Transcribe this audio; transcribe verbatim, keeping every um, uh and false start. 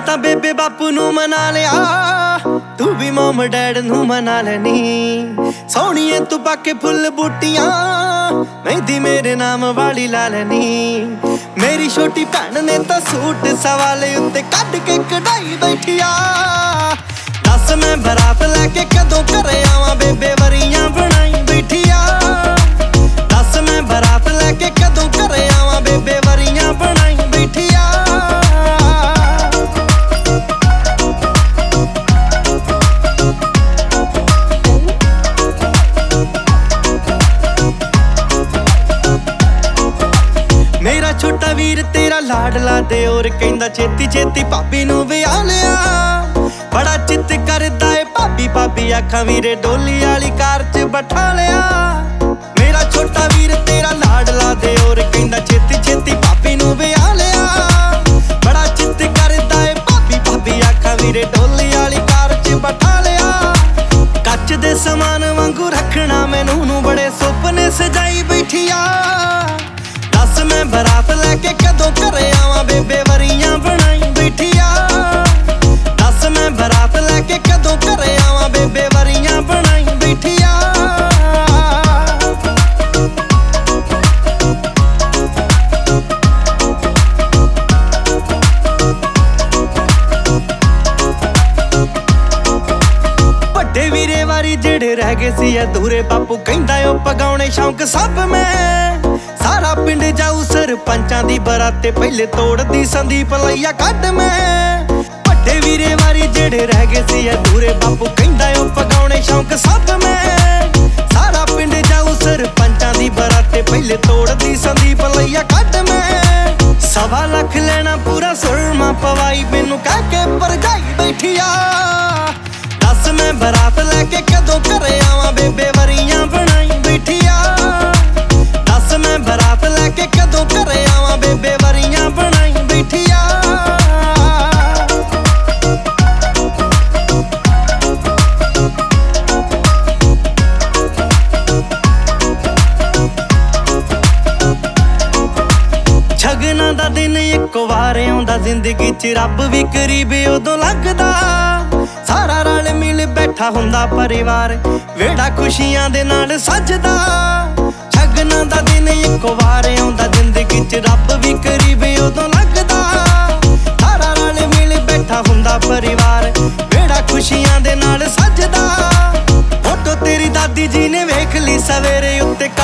ਤਾਂ ਬੇਬੇ ਬਾਪੂ ਨੂੰ ਮਨਾ ਲਿਆ, ਤੂੰ ਵੀ ਮਮ ਡੈਡ ਨੂੰ ਮਨਾ ਲੈਨੀ। ਸੋਹਣੀਏ ਤੂੰ ਪਾਕੇ ਫੁੱਲ ਬੂਟੀਆਂ, ਮਹਿੰਦੀ ਮੇਰੇ ਨਾਮ ਵਾਲੀ ਲਾ ਲੈਨੀ। ਮੇਰੀ ਛੋਟੀ ਭੈਣ ਨੇ ਤਾਂ ਸੂਟ ਸਵਾਲੇ ਉੱਤੇ ਕੱਢ ਕੇ ਕਢਾਈ ਬੈਠੀ ਆ। ਦੱਸ ਮੈਂ ਬਰਾਤ ਲੈ ਕੇ ਕਦੋਂ ਘਰੇ ਆਵਾਂ, ਬੇਬੇ ਵਰੀਆਂ ਬਣਾਈ ਬੈਠੀ ਆ। ਦੱਸ ਮੈਂ ਬਰਾਤ ਲੈ ਕੇ ਕਦੋਂ ਘਰੇ ਆਵਾਂ, ਬੇਬੇ ਵਰੀਆਂ ਬਣਾਈ ਬੈਠੀ ਆ। ਮੇਰਾ ਛੋਟਾ ਵੀਰ ਤੇਰਾ ਲਾਡਲਾ ਦਿਓਰ ਕਹਿੰਦਾ ਛੇਤੀ ਛੇਤੀ ਭਾਬੀ ਨੂੰ ਵਿਆਹ ਲਿਆ। ਬੜਾ ਚਿੱਤ ਕਰਦਾ ਏ ਭਾਬੀ ਭਾਬੀ ਆਖਾਂ ਵੀਰੇ ਡੋਲੀ ਵਾਲੀ ਕਾਰ 'ਚ ਬਿਠਾ ਲਿਆ। ਮੇਰਾ ਛੋਟਾ ਵੀਰ ਤੇਰਾ ਲਾਡਲਾ ਦਿਓਰ ਕਹਿੰਦਾ ਛੇਤੀ ਛੇਤੀ ਭਾਬੀ ਨੂੰ ਵਿਆਹ ਲਿਆ। ਬੜਾ ਚਿੱਤ ਕਰਦਾ ਏ ਭਾਬੀ ਭਾਬੀ ਆਖਾਂ ਵੀਰੇ ਡੋਲੀ ਵਾਲੀ ਕਾਰ 'ਚ ਬਿਠਾ ਲਿਆ। ਕੱਚ ਦੇ ਸਮਾਨ ਵਾਂਗੂ ਰੱਖਣਾ ਮੈਨੂੰ ਨੂੰ ਬੜੇ ਸੁਪਨੇ ਸਜਾਈ ਬੈਠੀ ਆ। ਦੱਸ ਮੈਂ ਬਰਾਤ ਲੈ ਕੇ ਕਦੋਂ ਘਰੇ ਆਵਾਂ, ਬੇਬੇ ਵਰੀਆਂ ਬਣਾਈ ਬੈਠੀ ਆ। ਦੱਸ ਮੈਂ ਬਰਾਤ ਲੈ ਕੇ ਕਦੋਂ ਘਰੇ ਆਵਾਂ, ਬੇਬੇ ਵਰੀਆਂ ਬਣਾਈ ਬੈਠੀ ਆ। ਵੱਡੇ ਵੀਰੇ ਵਾਰੀ ਜਿਹੜੇ ਰਹਿ ਗਏ ਸੀ ਅਧੂਰੇ, ਬਾਪੂ ਕਹਿੰਦਾ ਉਹ ਪਗਾਉਣੇ ਸ਼ੌਂਕ ਸਭ ਮੈਂ। ਸਾਰਾ ਪਿੰਡ ਜਾਊ ਸਰਪੰਚਾਂ ਦੀ ਬਰਾਤੇ, ਪਹਿਲੇ ਤੋੜਦੀ ਸੰਦੀਪ ਲਈਆ ਕੱਢ ਮੈਂ। ਵੱਡੇ ਵੀਰੇ ਵਾਰੀ ਜਿਹੜੇ ਰਹਿ ਗਏ ਸੀ ਅਧੂਰੇ, ਬਾਪੂ ਕਹਿੰਦਾ ਉਹ ਪਗਾਉਣੇ ਸ਼ੌਂਕ ਸਭ ਮੈਂ। ਸਾਰਾ ਪਿੰਡ ਜਾਊ ਸਰਪੰਚਾਂ ਦੀ ਬਰਾਤੇ, ਪਹਿਲੇ ਤੋੜਦੀ ਸੰਦੀਪ ਲਈਆ ਕੱਢ ਮੈਂ। ਸਵਾ ਲੱਖ ਲੈਣਾ ਪੂਰਾ ਸੁਰਮਾ ਪਵਾਈ, ਮੈਨੂੰ ਕਹਿ ਕੇ ਭਰਜਾਈ ਬੈਠੀ ਆ। ਦੱਸ ਮੈਂ ਬਰਾਤ ਲੈ ਕੇ ਕਦੋਂ ਘਰੇ ਆਵਾਂ, ਬੇਬੇ ਵਰੀਆਂ ਬਣਾਈ ਬੈਠੀ ਆ। ਦੱਸ ਮੈਂ ਬਰਾਤ ਲੈ ਕੇ ਕਦੋਂ ਘਰੇ ਆਵਾਂ, ਬੇਬੇ ਵਰੀਆਂ ਬਣਾਈ ਬੈਠੀ ਆ। ਸ਼ਗਨਾਂ ਦਾ ਦਿਨ ਇੱਕ ਵਾਰ ਆਉਂਦਾ, ਜ਼ਿੰਦਗੀ 'ਚ ਰੱਬ ਵੀ ਕਰੀਬ ਉਦੋਂ ਲੱਗਦਾ। ਸਾਰਾ ਰਲ ਮਿਲ ਬੈਠਾ ਹੁੰਦਾ ਪਰਿਵਾਰ, ਵਿਹੜਾ ਖੁਸ਼ੀਆਂ ਦੇ ਨਾਲ ਸੱਜਦਾ। ਸ਼ਗਨਾਂ ਦਾ ਦਿਨ ਇੱਕ ਵਾਰ ਆਉਂਦਾ, ਜ਼ਿੰਦਗੀ 'ਚ ਰੱਬ ਵੀ ਕਰੀਬ ਉਦੋਂ ਲੱਗਦਾ। ਸਾਰਾ ਰਲ ਮਿਲ ਬੈਠਾ ਹੁੰਦਾ ਪਰਿਵਾਰ, ਵਿਹੜਾ ਖੁਸ਼ੀਆਂ ਦੇ ਨਾਲ ਸੱਜਦਾ। ਫੋਟੋ ਤੇਰੀ ਦਾਦੀ ਜੀ ਨੇ ਵੇਖ ਲਈ ਸਵੇਰੇ ਉੱਤੇ